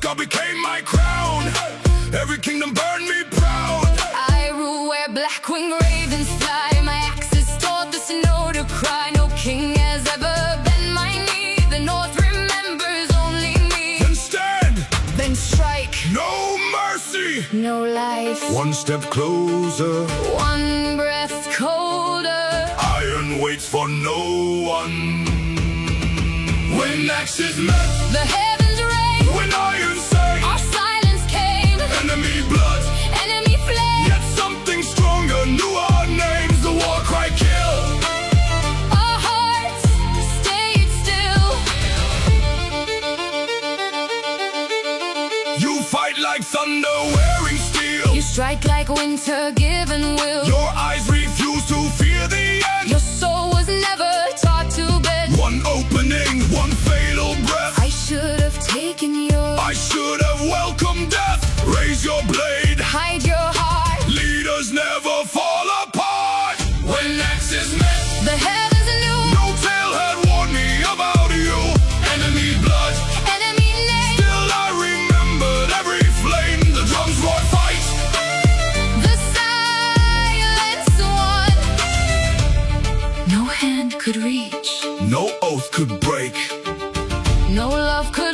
God became my crown. Every kingdom burned me proud. I rule where black-winged ravens fly. My axes taught the snow to cry. No king has ever bent my knee. The north remembers only me. Then stand, Then strike, no mercy. no life. One step closer, One breath colder. iron waits for no one. When axes met, The heavens rang. when iron sang, Our silence came. enemy blood, Enemy fled. yet something stronger knew our names. The war cry kill. Our hearts stayed still. You fight like thunder wearing steel. You strike like winter, given will. Your eyes refuse to fear the end. Your soul was never taught to bend. One opening, one fatal breath. I should have taken yours. I should have welcomed death. Raise your blade, Hide your heart. leaders never fall apart. When axes met, The heavens knew. no tale had warned me about you. Enemy blood, Enemy name. still I remembered every flame. The drums roared fight. The silence won. No hand could reach. No oath could break. No love could